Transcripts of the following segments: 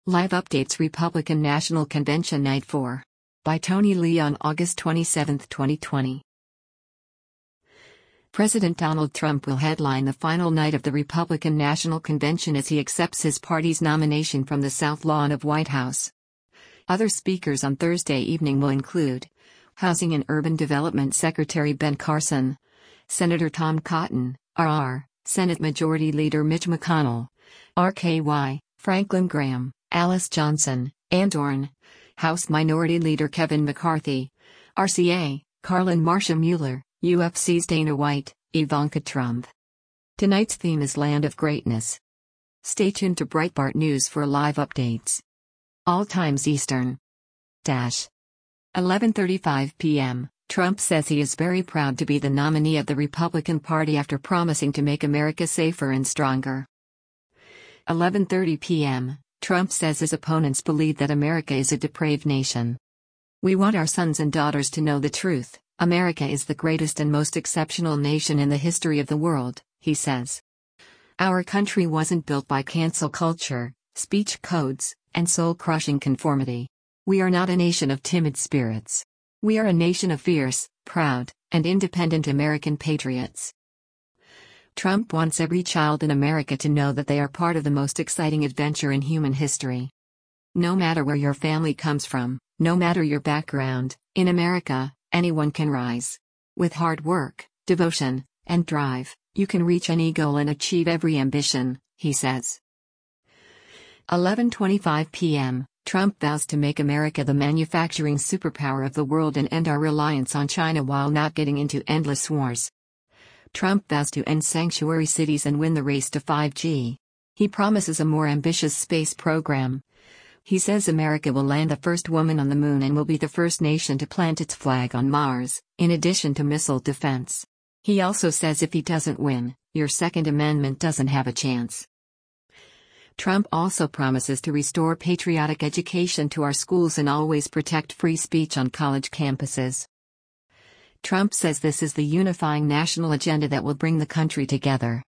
Live updates Republican National Convention Night 4. By Tony Lee on August 27, 2020. President Donald Trump will headline the final night of the Republican National Convention as he accepts his party's nomination from the South Lawn of White House. Other speakers on Thursday evening will include Housing and Urban Development Secretary Ben Carson, Senator Tom Cotton, R.R., Senate Majority Leader Mitch McConnell, R.K.Y., Franklin Graham, Alice Johnson, Ann Dorn, House Minority Leader Kevin McCarthy, RCA, Carlin Marcia Mueller, UFC's Dana White, Ivanka Trump. Tonight's theme is Land of Greatness. Stay tuned to Breitbart News for live updates. All times Eastern. 11:35 p.m. Trump says he is very proud to be the nominee of the Republican Party after promising to make America safer and stronger. 11:30 p.m. Trump says his opponents believe that America is a depraved nation. We want our sons and daughters to know the truth. America is the greatest and most exceptional nation in the history of the world, he says. Our country wasn't built by cancel culture, speech codes, and soul-crushing conformity. We are not a nation of timid spirits. We are a nation of fierce, proud, and independent American patriots. Trump wants every child in America to know that they are part of the most exciting adventure in human history. No matter where your family comes from, no matter your background, in America, anyone can rise. With hard work, devotion, and drive, you can reach any goal and achieve every ambition, he says. 11:25 p.m. Trump vows to make America the manufacturing superpower of the world and end our reliance on China while not getting into endless wars. Trump vows to end sanctuary cities and win the race to 5G. He promises a more ambitious space program. He says America will land the first woman on the moon and will be the first nation to plant its flag on Mars, in addition to missile defense. He also says if he doesn't win, your Second Amendment doesn't have a chance. Trump also promises to restore patriotic education to our schools and always protect free speech on college campuses. Trump says this is the unifying national agenda that will bring the country together.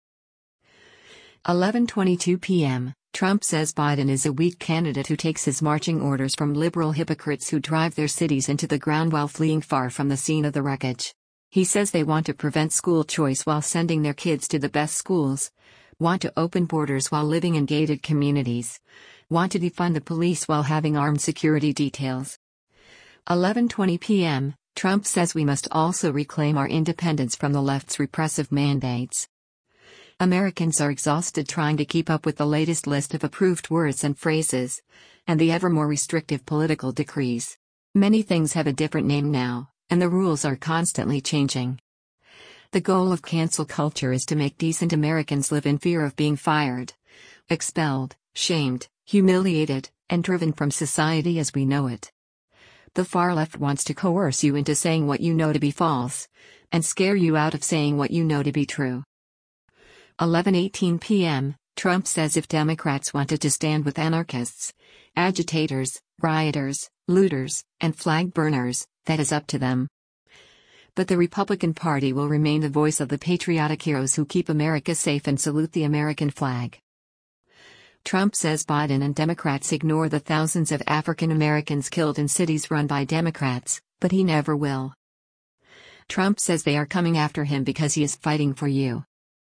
11:22 p.m. Trump says Biden is a weak candidate who takes his marching orders from liberal hypocrites who drive their cities into the ground while fleeing far from the scene of the wreckage. He says they want to prevent school choice while sending their kids to the best schools, want to open borders while living in gated communities, want to defund the police while having armed security details. 11:20 p.m. Trump says we must also reclaim our independence from the left's repressive mandates. Americans are exhausted trying to keep up with the latest list of approved words and phrases, and the ever more restrictive political decrees. Many things have a different name now, and the rules are constantly changing. The goal of cancel culture is to make decent Americans live in fear of being fired, expelled, shamed, humiliated, and driven from society as we know it. The far left wants to coerce you into saying what you know to be false, and scare you out of saying what you know to be true. 11:18 p.m. Trump says if Democrats wanted to stand with anarchists, agitators, rioters, looters, and flag burners, that is up to them. But the Republican Party will remain the voice of the patriotic heroes who keep America safe and salute the American flag. Trump says Biden and Democrats ignore the thousands of African Americans killed in cities run by Democrats, but he never will. Trump says they are coming after him because he is fighting for you.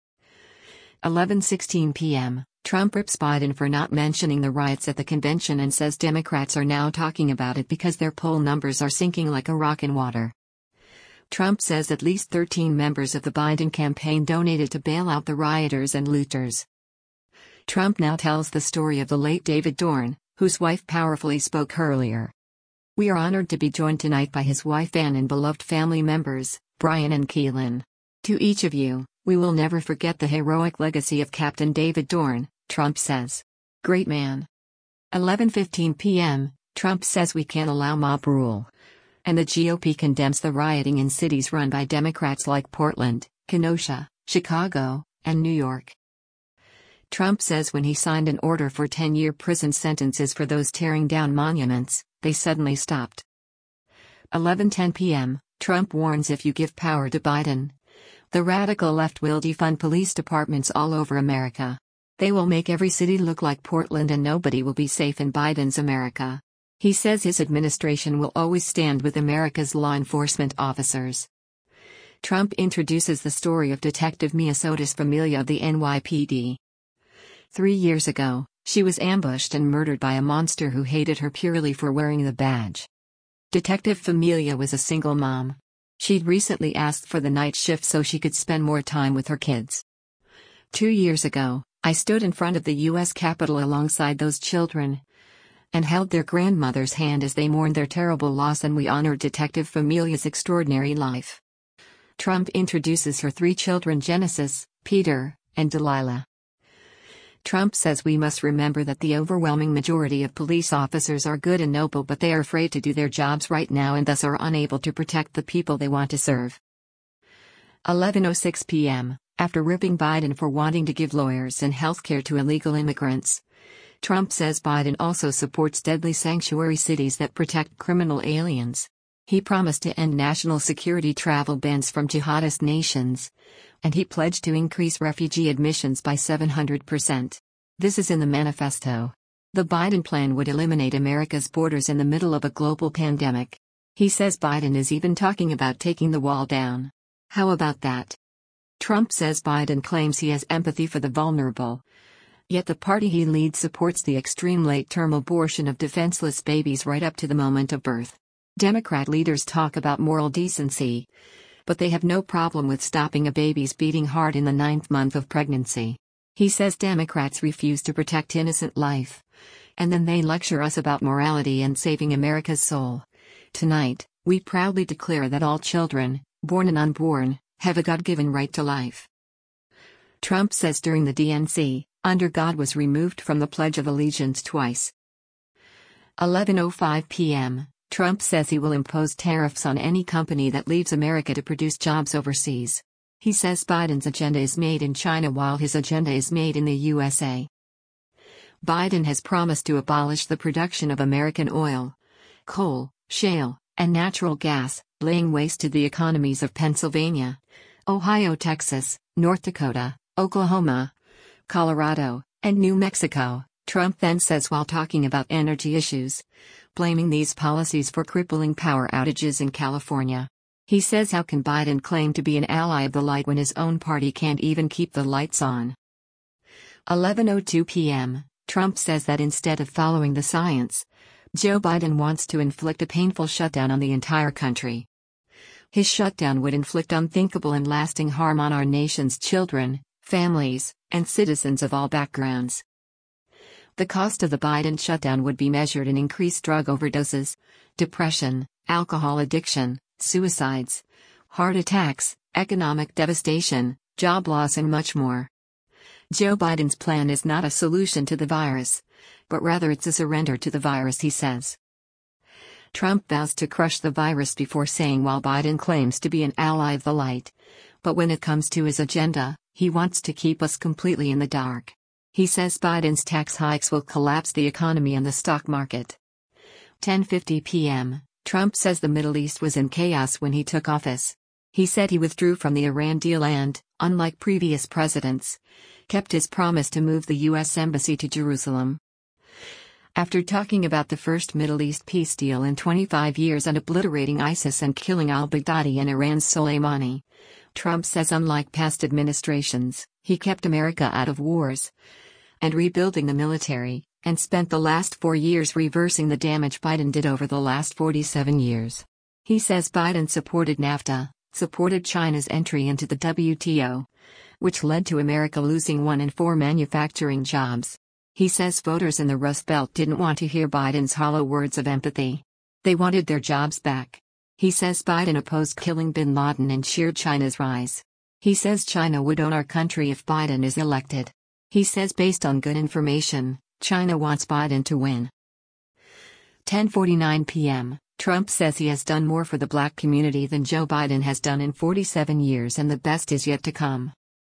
11:16 p.m. Trump rips Biden for not mentioning the riots at the convention and says Democrats are now talking about it because their poll numbers are sinking like a rock in water. Trump says at least 13 members of the Biden campaign donated to bail out the rioters and looters. Trump now tells the story of the late David Dorn, whose wife powerfully spoke earlier. We are honored to be joined tonight by his wife Ann and beloved family members, Brian and Keelan. To each of you, we will never forget the heroic legacy of Captain David Dorn, Trump says. Great man. 11:15 p.m. Trump says we can't allow mob rule. And the GOP condemns the rioting in cities run by Democrats like Portland, Kenosha, Chicago, and New York. Trump says when he signed an order for 10-year prison sentences for those tearing down monuments, they suddenly stopped. 11:10 p.m. Trump warns if you give power to Biden, the radical left will defund police departments all over America. They will make every city look like Portland and nobody will be safe in Biden's America. He says his administration will always stand with America's law enforcement officers. Trump introduces the story of Detective Mia Sotis Familia of the NYPD. 3 years ago, she was ambushed and murdered by a monster who hated her purely for wearing the badge. Detective Familia was a single mom. She'd recently asked for the night shift so she could spend more time with her kids. 2 years ago, I stood in front of the U.S. Capitol alongside those children and held their grandmother's hand as they mourned their terrible loss, and we honored Detective Familia's extraordinary life. Trump introduces her 3 children: Genesis, Peter, and Delilah. Trump says we must remember that the overwhelming majority of police officers are good and noble, but they are afraid to do their jobs right now and thus are unable to protect the people they want to serve. 11:06 p.m. After ripping Biden for wanting to give lawyers and healthcare to illegal immigrants, Trump says Biden also supports deadly sanctuary cities that protect criminal aliens. He promised to end national security travel bans from jihadist nations, and he pledged to increase refugee admissions by 700%. This is in the manifesto. The Biden plan would eliminate America's borders in the middle of a global pandemic. He says Biden is even talking about taking the wall down. How about that? Trump says Biden claims he has empathy for the vulnerable, yet the party he leads supports the extreme late-term abortion of defenseless babies right up to the moment of birth. Democrat leaders talk about moral decency, but they have no problem with stopping a baby's beating heart in the 9th month of pregnancy. He says Democrats refuse to protect innocent life, and then they lecture us about morality and saving America's soul. Tonight, we proudly declare that all children, born and unborn, have a God-given right to life. Trump says during the DNC, "Under God" was removed from the Pledge of Allegiance twice. 11:05 p.m. Trump says he will impose tariffs on any company that leaves America to produce jobs overseas. He says Biden's agenda is made in China while his agenda is made in the USA. Biden has promised to abolish the production of American oil, coal, shale, and natural gas, laying waste to the economies of Pennsylvania, Ohio, Texas, North Dakota, Oklahoma, Colorado, and New Mexico. Trump then says while talking about energy issues, blaming these policies for crippling power outages in California. He says how can Biden claim to be an ally of the light when his own party can't even keep the lights on? 11:02 p.m. Trump says that instead of following the science, Joe Biden wants to inflict a painful shutdown on the entire country. His shutdown would inflict unthinkable and lasting harm on our nation's children, families, and citizens of all backgrounds. The cost of the Biden shutdown would be measured in increased drug overdoses, depression, alcohol addiction, suicides, heart attacks, economic devastation, job loss, and much more. Joe Biden's plan is not a solution to the virus, but rather it's a surrender to the virus, he says. Trump vows to crush the virus before saying while Biden claims to be an ally of the light, but when it comes to his agenda, he wants to keep us completely in the dark. He says Biden's tax hikes will collapse the economy and the stock market. 10:50 p.m. Trump says the Middle East was in chaos when he took office. He said he withdrew from the Iran deal and, unlike previous presidents, kept his promise to move the U.S. Embassy to Jerusalem. After talking about the first Middle East peace deal in 25 years and obliterating ISIS and killing al-Baghdadi and Iran's Soleimani, Trump says unlike past administrations, he kept America out of wars and rebuilding the military, and spent the last 4 years reversing the damage Biden did over the last 47 years. He says Biden supported NAFTA, supported China's entry into the WTO, which led to America losing 1 in 4 manufacturing jobs. He says voters in the Rust Belt didn't want to hear Biden's hollow words of empathy. They wanted their jobs back. He says Biden opposed killing bin Laden and cheered China's rise. He says China would own our country if Biden is elected. He says based on good information, China wants Biden to win. 10:49 p.m. Trump says he has done more for the black community than Joe Biden has done in 47 years and the best is yet to come.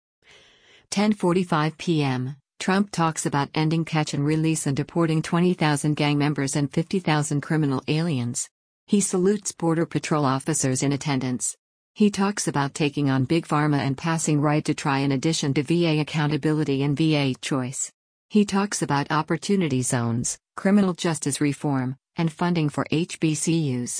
10:45 p.m. Trump talks about ending catch and release and deporting 20,000 gang members and 50,000 criminal aliens. He salutes Border Patrol officers in attendance. He talks about taking on Big Pharma and passing right to try in addition to VA accountability and VA choice. He talks about opportunity zones, criminal justice reform, and funding for HBCUs.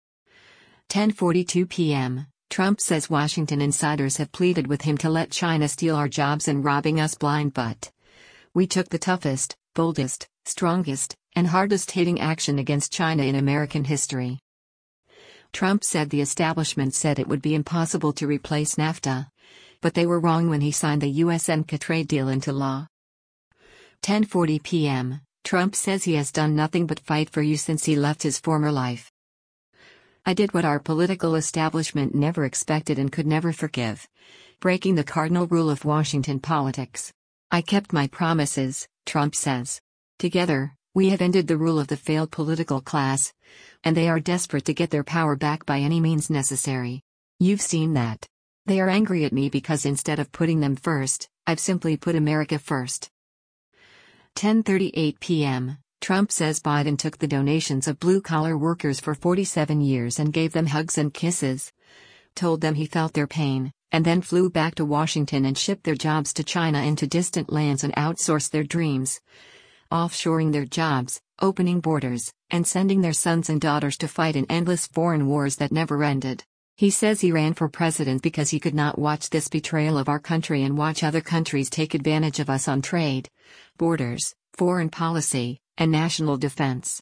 10:42 p.m. Trump says Washington insiders have pleaded with him to let China steal our jobs and robbing us blind, but we took the toughest, boldest, strongest, and hardest hitting action against China in American history. Trump said the establishment said it would be impossible to replace NAFTA, but they were wrong when he signed the USMCA trade deal into law. 10:40 p.m. Trump says he has done nothing but fight for you since he left his former life. I did what our political establishment never expected and could never forgive, breaking the cardinal rule of Washington politics. I kept my promises, Trump says. Together, we have ended the rule of the failed political class, and they are desperate to get their power back by any means necessary. You've seen that. They are angry at me because instead of putting them first, I've simply put America first. 10:38 p.m. Trump says Biden took the donations of blue-collar workers for 47 years and gave them hugs and kisses, told them he felt their pain, and then flew back to Washington and shipped their jobs to China into distant lands and outsourced their dreams, offshoring their jobs, opening borders, and sending their sons and daughters to fight in endless foreign wars that never ended. He says he ran for president because he could not watch this betrayal of our country and watch other countries take advantage of us on trade, borders, foreign policy, and national defense.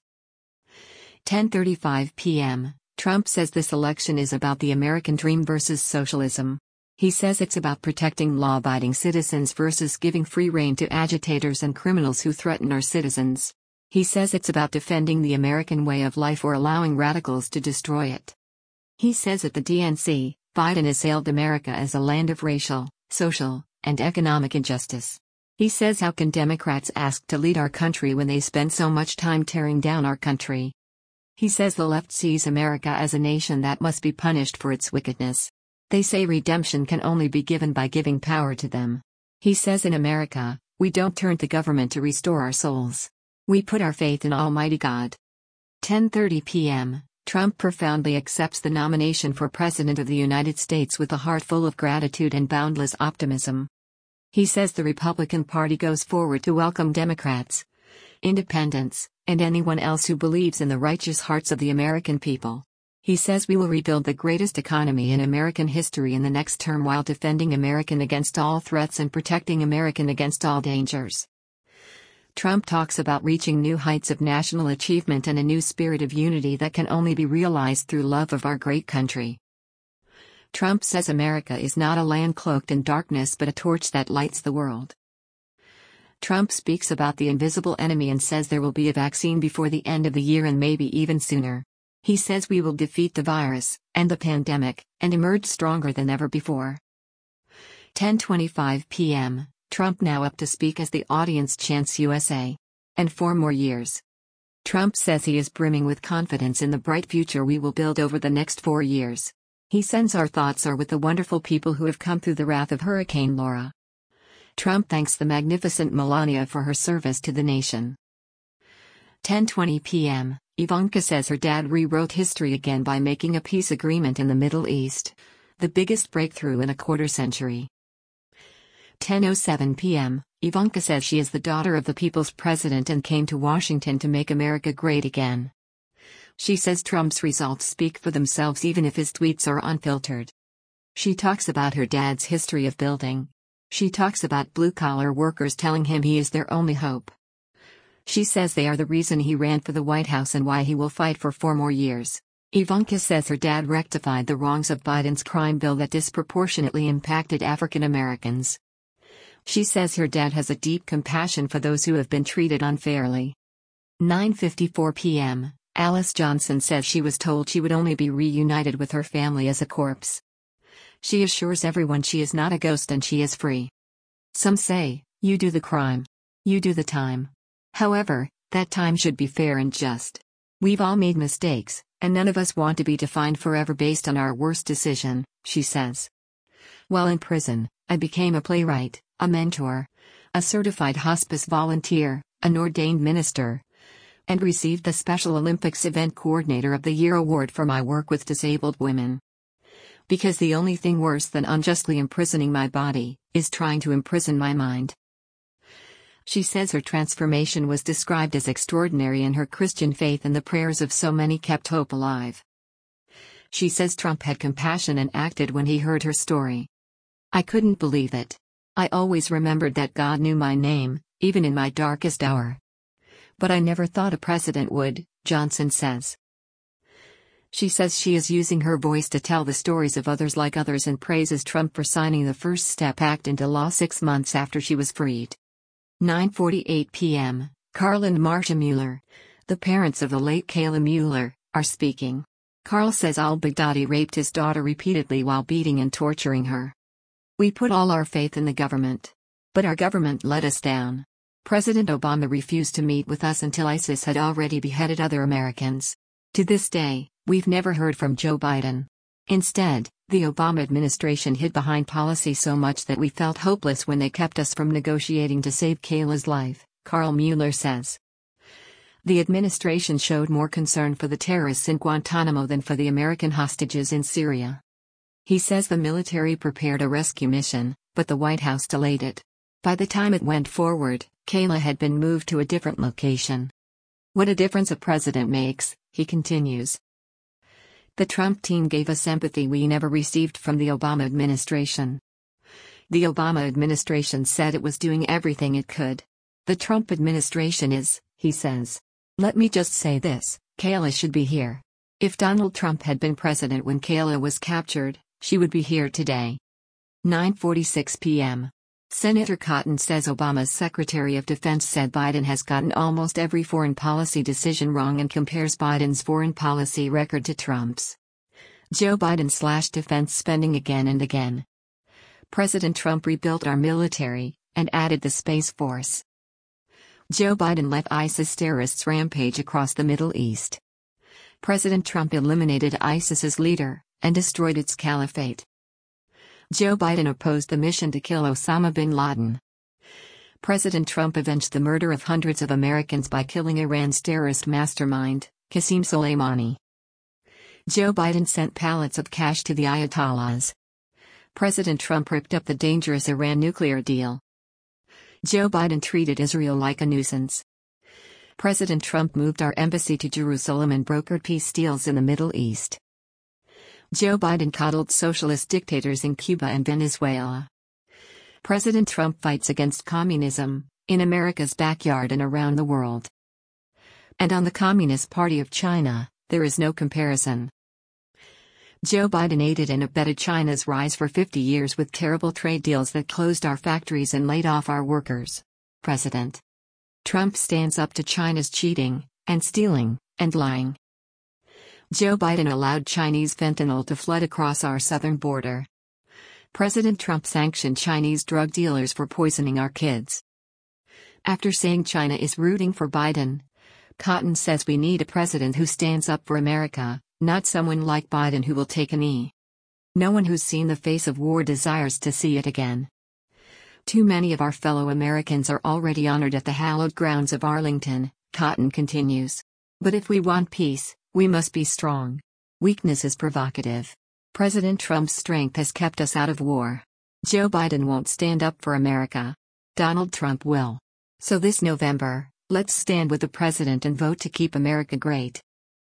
10:35 p.m. Trump says this election is about the American dream versus socialism. He says it's about protecting law-abiding citizens versus giving free rein to agitators and criminals who threaten our citizens. He says it's about defending the American way of life or allowing radicals to destroy it. He says at the DNC, Biden has hailed America as a land of racial, social, and economic injustice. He says how can Democrats ask to lead our country when they spend so much time tearing down our country? He says the left sees America as a nation that must be punished for its wickedness. They say redemption can only be given by giving power to them. He says in America, we don't turn to government to restore our souls. We put our faith in Almighty God. 10:30 p.m. Trump profoundly accepts the nomination for President of the United States with a heart full of gratitude and boundless optimism. He says the Republican Party goes forward to welcome Democrats, independents, and anyone else who believes in the righteous hearts of the American people. He says we will rebuild the greatest economy in American history in the next term while defending American against all threats and protecting American against all dangers. Trump talks about reaching new heights of national achievement and a new spirit of unity that can only be realized through love of our great country. Trump says America is not a land cloaked in darkness but a torch that lights the world. Trump speaks about the invisible enemy and says there will be a vaccine before the end of the year and maybe even sooner. He says we will defeat the virus and the pandemic and emerge stronger than ever before. 10:25 p.m. Trump now up to speak as the audience chants USA. And 4 more years. Trump says he is brimming with confidence in the bright future we will build over the next 4 years. He says our thoughts are with the wonderful people who have come through the wrath of Hurricane Laura. Trump thanks the magnificent Melania for her service to the nation. 10:20 p.m. Ivanka says her dad rewrote history again by making a peace agreement in the Middle East. The biggest breakthrough in a quarter century. 10:07 p.m. Ivanka says she is the daughter of the people's president and came to Washington to make America great again. She says Trump's results speak for themselves even if his tweets are unfiltered. She talks about her dad's history of building. She talks about blue-collar workers telling him he is their only hope. She says they are the reason he ran for the White House and why he will fight for 4 more years. Ivanka says her dad rectified the wrongs of Biden's crime bill that disproportionately impacted African Americans. She says her dad has a deep compassion for those who have been treated unfairly. 9:54 p.m. Alice Johnson says she was told she would only be reunited with her family as a corpse. She assures everyone she is not a ghost and she is free. Some say, you do the crime. You do the time. However, that time should be fair and just. We've all made mistakes, and none of us want to be defined forever based on our worst decision, she says. While in prison, I became a playwright, a mentor, a certified hospice volunteer, an ordained minister, and received the Special Olympics Event Coordinator of the Year award for my work with disabled women. Because the only thing worse than unjustly imprisoning my body is trying to imprison my mind. She says her transformation was described as extraordinary, and her Christian faith and the prayers of so many kept hope alive. She says Trump had compassion and acted when he heard her story. I couldn't believe it. I always remembered that God knew my name, even in my darkest hour. But I never thought a president would, Johnson says. She says she is using her voice to tell the stories of others like others, and praises Trump for signing the First Step Act into law 6 months after she was freed. 9:48 p.m., Carl and Marcia Mueller, the parents of the late Kayla Mueller, are speaking. Carl says al-Baghdadi raped his daughter repeatedly while beating and torturing her. We put all our faith in the government. But our government let us down. President Obama refused to meet with us until ISIS had already beheaded other Americans. To this day, we've never heard from Joe Biden. Instead, the Obama administration hid behind policy so much that we felt hopeless when they kept us from negotiating to save Kayla's life, Carl Mueller says. The administration showed more concern for the terrorists in Guantanamo than for the American hostages in Syria. He says the military prepared a rescue mission, but the White House delayed it. By the time it went forward, Kayla had been moved to a different location. What a difference a president makes, he continues. The Trump team gave us empathy we never received from the Obama administration. The Obama administration said it was doing everything it could. The Trump administration is, he says. Let me just say this, Kayla should be here. If Donald Trump had been president when Kayla was captured, she would be here today. 9:46 p.m. Senator Cotton says Obama's Secretary of Defense said Biden has gotten almost every foreign policy decision wrong and compares Biden's foreign policy record to Trump's. Joe Biden slashed defense spending again and again. President Trump rebuilt our military and added the Space Force. Joe Biden let ISIS terrorists rampage across the Middle East. President Trump eliminated ISIS's leader and destroyed its caliphate. Joe Biden opposed the mission to kill Osama bin Laden. President Trump avenged the murder of hundreds of Americans by killing Iran's terrorist mastermind, Qasem Soleimani. Joe Biden sent pallets of cash to the Ayatollahs. President Trump ripped up the dangerous Iran nuclear deal. Joe Biden treated Israel like a nuisance. President Trump moved our embassy to Jerusalem and brokered peace deals in the Middle East. Joe Biden coddled socialist dictators in Cuba and Venezuela. President Trump fights against communism, in America's backyard and around the world. And on the Communist Party of China, there is no comparison. Joe Biden aided and abetted China's rise for 50 years with terrible trade deals that closed our factories and laid off our workers. President Trump stands up to China's cheating, and stealing, and lying. Joe Biden allowed Chinese fentanyl to flood across our southern border. President Trump sanctioned Chinese drug dealers for poisoning our kids. After saying China is rooting for Biden, Cotton says we need a president who stands up for America, not someone like Biden who will take a knee. No one who's seen the face of war desires to see it again. Too many of our fellow Americans are already honored at the hallowed grounds of Arlington, Cotton continues. But if we want peace, we must be strong. Weakness is provocative. President Trump's strength has kept us out of war. Joe Biden won't stand up for America. Donald Trump will. So this November, let's stand with the president and vote to keep America great.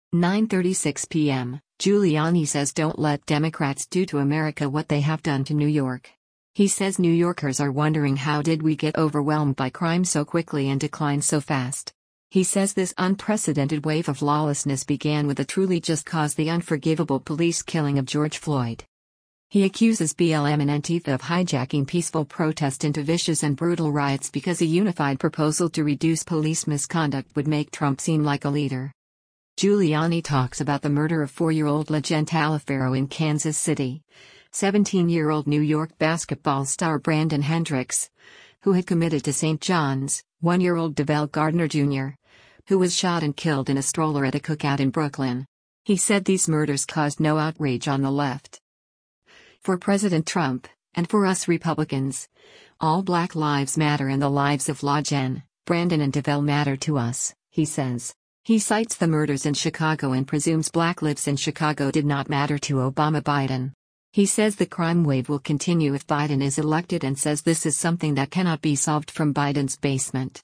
9:36 p.m., Giuliani says don't let Democrats do to America what they have done to New York. He says New Yorkers are wondering how did we get overwhelmed by crime so quickly and decline so fast. He says this unprecedented wave of lawlessness began with a truly just cause, the unforgivable police killing of George Floyd. He accuses BLM and Antifa of hijacking peaceful protest into vicious and brutal riots because a unified proposal to reduce police misconduct would make Trump seem like a leader. Giuliani talks about the murder of 4-year-old Legend Taliaferro in Kansas City, 17-year-old New York basketball star Brandon Hendricks, who had committed to St. John's, 1-year-old Devell Gardner Jr., who was shot and killed in a stroller at a cookout in Brooklyn. He said these murders caused no outrage on the left. For President Trump, and for us Republicans, all Black lives matter and the lives of Legend, Brandon and Devell matter to us, he says. He cites the murders in Chicago and presumes Black lives in Chicago did not matter to Obama Biden. He says the crime wave will continue if Biden is elected and says this is something that cannot be solved from Biden's basement.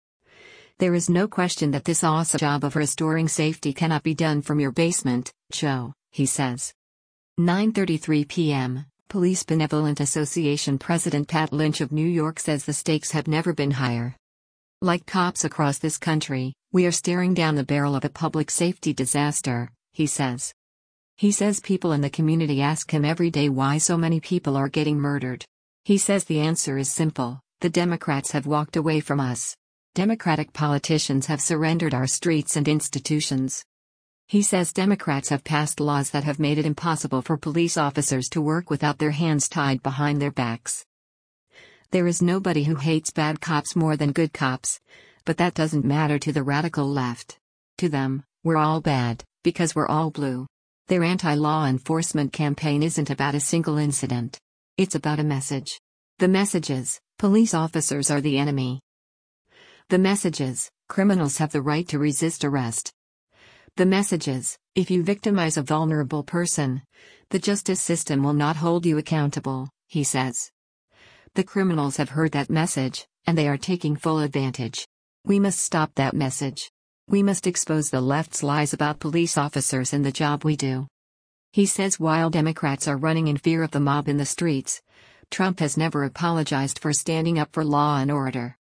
There is no question that this awesome job of restoring safety cannot be done from your basement, Joe, he says. 9:33 p.m. Police Benevolent Association President Pat Lynch of New York says the stakes have never been higher. Like cops across this country, we are staring down the barrel of a public safety disaster, he says. He says people in the community ask him every day why so many people are getting murdered. He says the answer is simple: the Democrats have walked away from us. Democratic politicians have surrendered our streets and institutions. He says Democrats have passed laws that have made it impossible for police officers to work without their hands tied behind their backs. There is nobody who hates bad cops more than good cops, but that doesn't matter to the radical left. To them, we're all bad, because we're all blue. Their anti-law enforcement campaign isn't about a single incident. It's about a message. The message is, police officers are the enemy. The message is, criminals have the right to resist arrest. The message is, if you victimize a vulnerable person, the justice system will not hold you accountable, he says. The criminals have heard that message, and they are taking full advantage. We must stop that message. We must expose the left's lies about police officers and the job we do. He says while Democrats are running in fear of the mob in the streets, Trump has never apologized for standing up for law and order.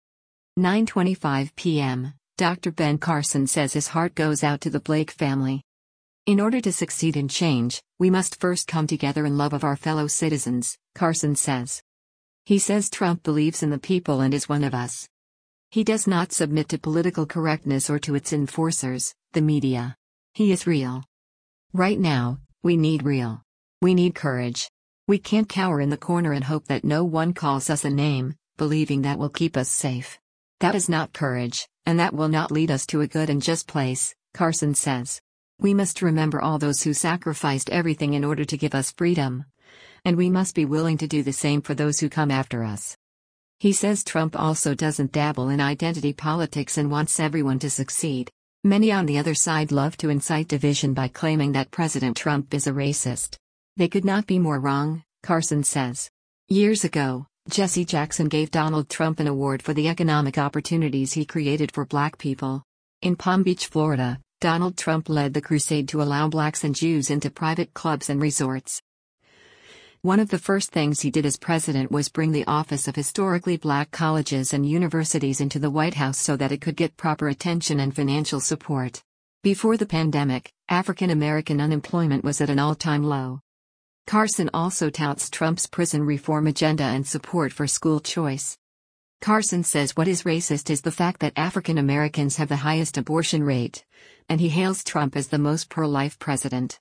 9:25 p.m. Dr. Ben Carson says his heart goes out to the Blake family. In order to succeed in change, we must first come together in love of our fellow citizens, Carson says. He says Trump believes in the people and is one of us. He does not submit to political correctness or to its enforcers, the media. He is real. Right now, we need real. We need courage. We can't cower in the corner and hope that no one calls us a name, believing that will keep us safe. That is not courage, and that will not lead us to a good and just place, Carson says. We must remember all those who sacrificed everything in order to give us freedom. And we must be willing to do the same for those who come after us. He says Trump also doesn't dabble in identity politics and wants everyone to succeed. Many on the other side love to incite division by claiming that President Trump is a racist. They could not be more wrong, Carson says. Years ago, Jesse Jackson gave Donald Trump an award for the economic opportunities he created for black people. In Palm Beach, Florida, Donald Trump led the crusade to allow blacks and Jews into private clubs and resorts. One of the first things he did as president was bring the Office of Historically Black Colleges and Universities into the White House so that it could get proper attention and financial support. Before the pandemic, African American unemployment was at an all-time low. Carson also touts Trump's prison reform agenda and support for school choice. Carson says what is racist is the fact that African Americans have the highest abortion rate, and he hails Trump as the most pro-life president.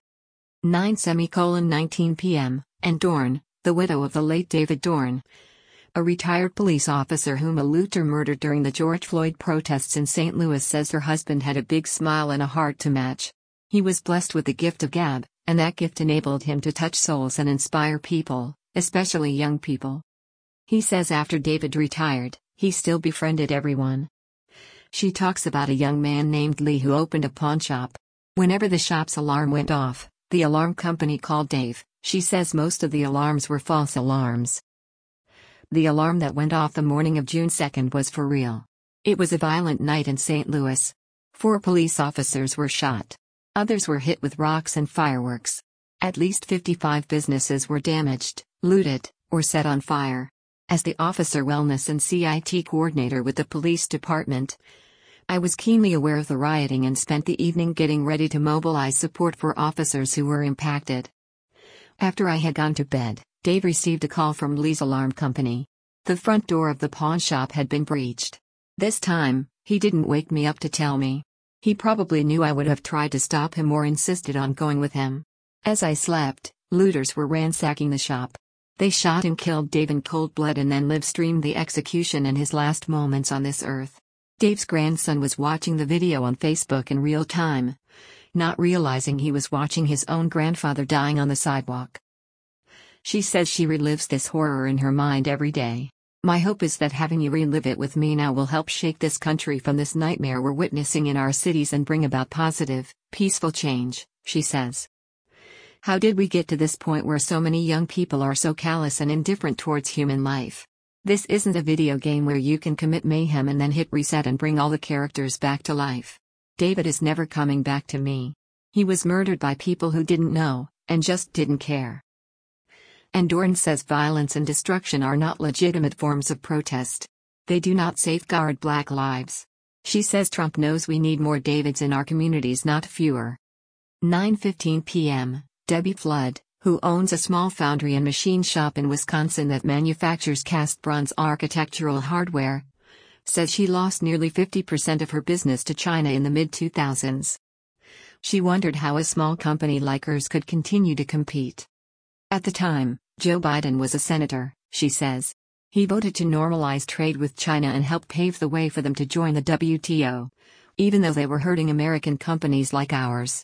9:19 p.m., and Dorn, the widow of the late David Dorn, a retired police officer whom a looter murdered during the George Floyd protests in St. Louis, says her husband had a big smile and a heart to match. He was blessed with the gift of gab, and that gift enabled him to touch souls and inspire people, especially young people. He says after David retired, he still befriended everyone. She talks about a young man named Lee who opened a pawn shop. Whenever the shop's alarm went off, the alarm company called Dave. She says most of the alarms were false alarms. The alarm that went off the morning of June 2nd was for real. It was a violent night in St. Louis. 4 police officers were shot. Others were hit with rocks and fireworks. At least 55 businesses were damaged, looted, or set on fire. As the officer wellness and CIT coordinator with the police department, I was keenly aware of the rioting and spent the evening getting ready to mobilize support for officers who were impacted. After I had gone to bed, Dave received a call from Lee's alarm company. The front door of the pawn shop had been breached. This time, he didn't wake me up to tell me. He probably knew I would have tried to stop him or insisted on going with him. As I slept, looters were ransacking the shop. They shot and killed Dave in cold blood and then live-streamed the execution and his last moments on this earth. Dave's grandson was watching the video on Facebook in real time, not realizing he was watching his own grandfather dying on the sidewalk. She says she relives this horror in her mind every day. My hope is that having you relive it with me now will help shake this country from this nightmare we're witnessing in our cities and bring about positive, peaceful change, she says. How did we get to this point where so many young people are so callous and indifferent towards human life? This isn't a video game where you can commit mayhem and then hit reset and bring all the characters back to life. David is never coming back to me. He was murdered by people who didn't know, and just didn't care. And Dorn says violence and destruction are not legitimate forms of protest. They do not safeguard black lives. She says Trump knows we need more Davids in our communities, not fewer. 9:15 p.m. Debbie Flood, who owns a small foundry and machine shop in Wisconsin that manufactures cast bronze architectural hardware, says she lost nearly 50% of her business to China in the mid-2000s. She wondered how a small company like hers could continue to compete. At the time, Joe Biden was a senator, she says. He voted to normalize trade with China and help pave the way for them to join the WTO, even though they were hurting American companies like ours.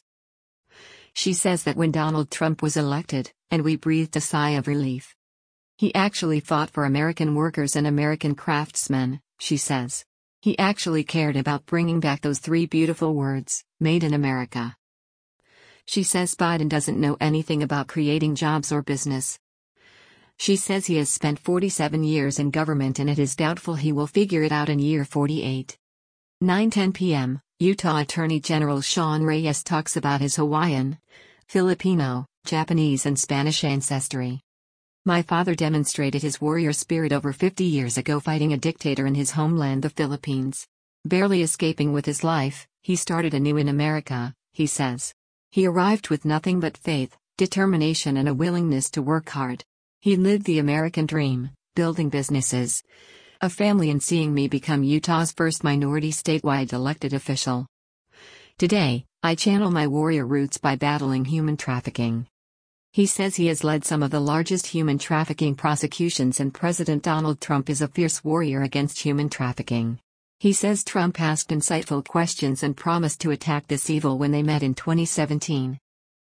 She says that when Donald Trump was elected, and we breathed a sigh of relief. He actually fought for American workers and American craftsmen, she says. He actually cared about bringing back those three beautiful words, made in America. She says Biden doesn't know anything about creating jobs or business. She says he has spent 47 years in government and it is doubtful he will figure it out in year 48. 9:10 p.m., Utah Attorney General Sean Reyes talks about his Hawaiian, Filipino, Japanese and Spanish ancestry. My father demonstrated his warrior spirit over 50 years ago fighting a dictator in his homeland the Philippines. Barely escaping with his life, he started anew in America, he says. He arrived with nothing but faith, determination and a willingness to work hard. He lived the American dream, building businesses, a family and seeing me become Utah's first minority statewide elected official. Today, I channel my warrior roots by battling human trafficking. He says he has led some of the largest human trafficking prosecutions and President Donald Trump is a fierce warrior against human trafficking. He says Trump asked insightful questions and promised to attack this evil when they met in 2017.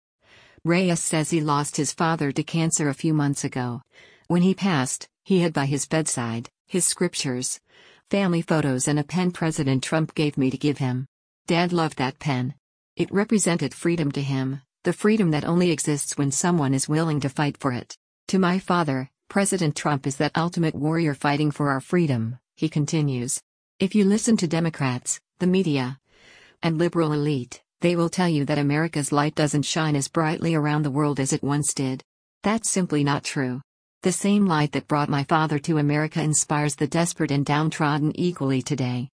Reyes says he lost his father to cancer a few months ago. When he passed, he had by his bedside his scriptures, family photos and a pen President Trump gave me to give him. Dad loved that pen. It represented freedom to him, the freedom that only exists when someone is willing to fight for it. To my father, President Trump is that ultimate warrior fighting for our freedom, he continues. If you listen to Democrats, the media, and liberal elite, they will tell you that America's light doesn't shine as brightly around the world as it once did. That's simply not true. The same light that brought my father to America inspires the desperate and downtrodden equally today.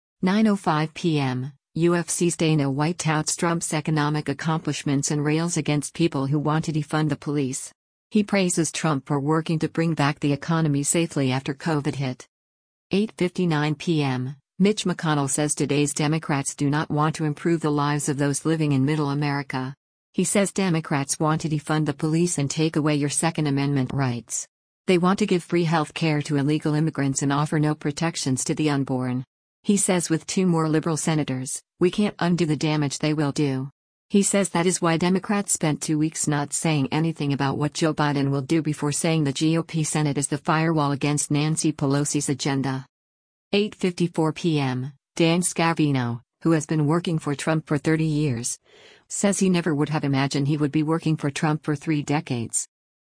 9:05 p.m., UFC's Dana White touts Trump's economic accomplishments and rails against people who want to defund the police. He praises Trump for working to bring back the economy safely after COVID hit. 8:59 p.m., Mitch McConnell says today's Democrats do not want to improve the lives of those living in Middle America. He says Democrats want to defund the police and take away your Second Amendment rights. They want to give free health care to illegal immigrants and offer no protections to the unborn. He says with two more liberal senators, we can't undo the damage they will do. He says that is why Democrats spent 2 weeks not saying anything about what Joe Biden will do before saying the GOP Senate is the firewall against Nancy Pelosi's agenda. 8:54 p.m., Dan Scavino, who has been working for Trump for 30 years, says he never would have imagined he would be working for Trump for 3 decades.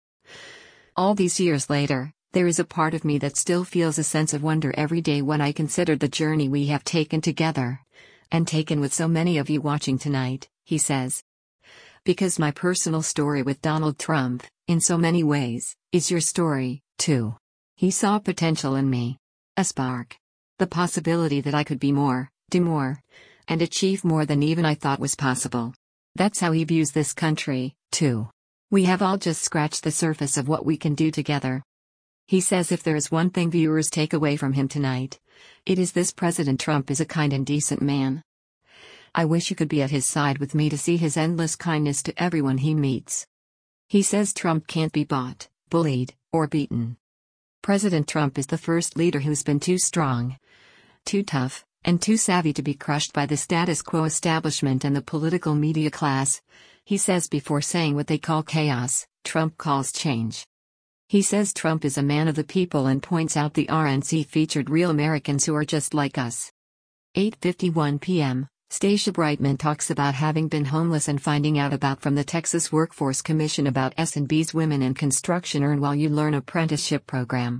All these years later, there is a part of me that still feels a sense of wonder every day when I consider the journey we have taken together, and taken with so many of you watching tonight, he says. Because my personal story with Donald Trump, in so many ways, is your story, too. He saw potential in me. A spark. The possibility that I could be more, do more, and achieve more than even I thought was possible. That's how he views this country, too. We have all just scratched the surface of what we can do together. He says if there is one thing viewers take away from him tonight, it is this: President Trump is a kind and decent man. I wish you could be at his side with me to see his endless kindness to everyone he meets. He says Trump can't be bought, bullied, or beaten. President Trump is the first leader who's been too strong, too tough, and too savvy to be crushed by the status quo establishment and the political media class, he says before saying what they call chaos, Trump calls change. He says Trump is a man of the people and points out the RNC featured real Americans who are just like us. 8:51 p.m., Stacia Brightman talks about having been homeless and finding out about from the Texas Workforce Commission about S&B's Women in Construction Earn While You Learn apprenticeship program.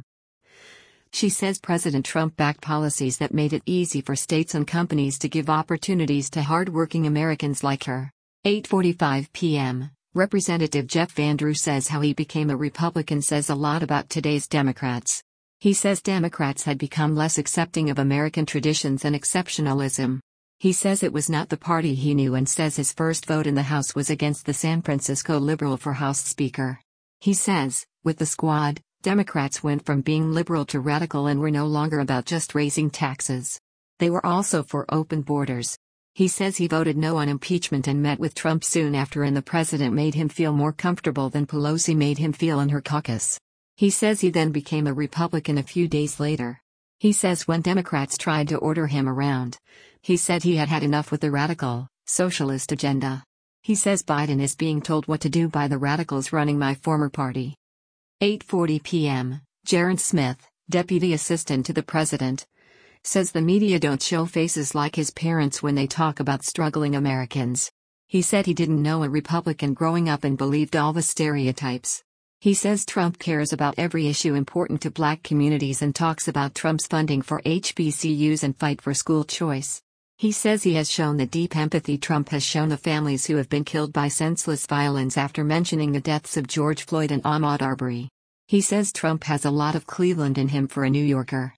She says President Trump backed policies that made it easy for states and companies to give opportunities to hardworking Americans like her. 8:45 p.m. Representative Jeff Van Drew says how he became a Republican says a lot about today's Democrats. He says Democrats had become less accepting of American traditions and exceptionalism. He says it was not the party he knew and says his first vote in the House was against the San Francisco liberal for House Speaker. He says, with the squad, Democrats went from being liberal to radical and were no longer about just raising taxes. They were also for open borders. He says he voted no on impeachment and met with Trump soon after and the president made him feel more comfortable than Pelosi made him feel in her caucus. He says he then became a Republican a few days later. He says when Democrats tried to order him around, he said he had had enough with the radical, socialist agenda. He says Biden is being told what to do by the radicals running my former party. 8:40 p.m. Jaron Smith, deputy assistant to the president, says the media don't show faces like his parents when they talk about struggling Americans. He said he didn't know a Republican growing up and believed all the stereotypes. He says Trump cares about every issue important to black communities and talks about Trump's funding for HBCUs and fight for school choice. He says he has shown the deep empathy Trump has shown the families who have been killed by senseless violence after mentioning the deaths of George Floyd and Ahmaud Arbery. He says Trump has a lot of Cleveland in him for a New Yorker.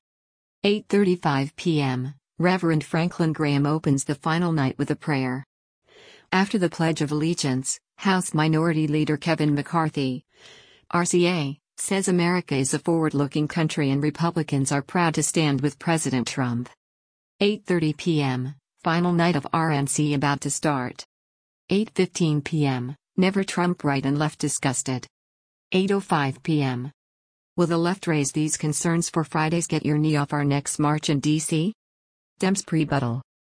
8:35 p.m. Reverend Franklin Graham opens the final night with a prayer. After the Pledge of Allegiance, House Minority Leader Kevin McCarthy, RCA, says America is a forward-looking country and Republicans are proud to stand with President Trump. 8:30 p.m. Final night of RNC about to start. 8:15 p.m. Never Trump right and left disgusted. 8:05 p.m. Will the left raise these concerns for Friday's Get Your Knee Off Our Necks march in D.C.? Dems prebuttal.